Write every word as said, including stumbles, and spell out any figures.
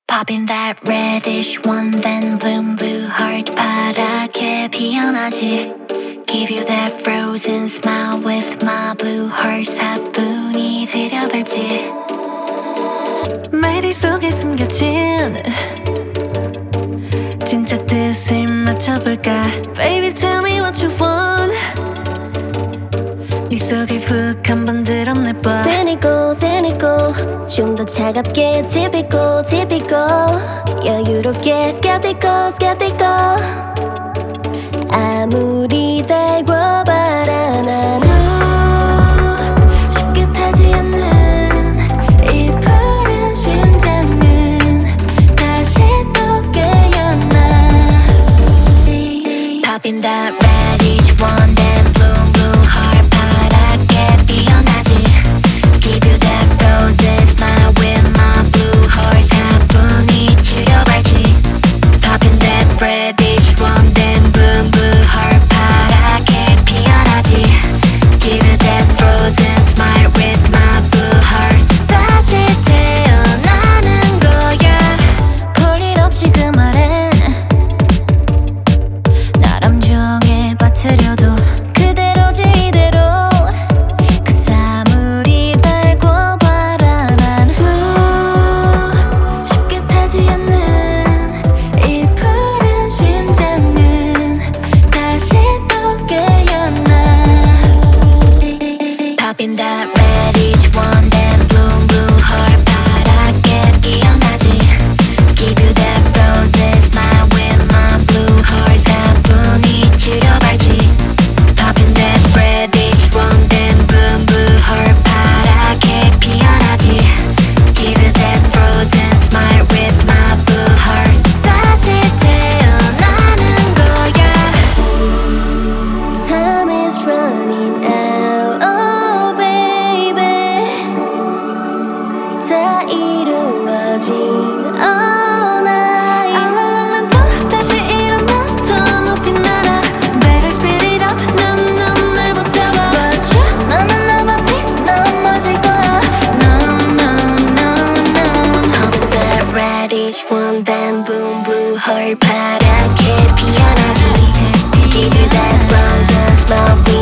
Popping that reddish one, then bloom blue heart 파랗게 피어나지. Give you that frozen smile with my blue heart 사뿐히 지려밟지. 멜리 속에 숨겨진 진짜 뜻을 맞춰볼까. Baby tell me what you want. 네 속에 훅 한번 드러내봐. Cynical, cynical 좀 더 차갑게 typical, typical 여유롭게 skeptical, skeptical 아무리 달궈봐라 나는 쉽게 타지 않는 이 푸른 심장은 다시 또 깨어나. Popping that reddish one, then bloom blue heart 파랗게 피어나지. Give you that frozen smile with my blue heart 사뿐히 지려밟지. Popping that reddish one, then bloom blue heart 파랗게 피어나지. Give you that frozen smile with my blue heart 다시 태어나는 거야. 볼일 없지 그 말에 나람 정에 빠뜨려도 그대로지 이대로. Cause 아무리 달궈봐라 난 blue 쉽게 타지 않는 이 푸른 심장은 다시 또 깨어나. Popping that reddish one, then bloom blue heart 파랗게 피어나지. Give you that frozen smile with my blue heart 사뿐히 지려밟지. Popping that reddish one, then bloom blue heart 파랗게 피어나지. Give you that frozen smile with my blue heart 다시 태어나는 거야. Time is running out, oh baby 다 이루어진 all night. 알랄랑 난 또 다시 일어나 더 높이 날아. Better speed it up 눈눈 날 붙잡아. But you 너는 나만 피 넘어질 거야. No no no no. Popping that reddish one, then bloom blue heart 파랗게 피어나지. Give you that frozen smile with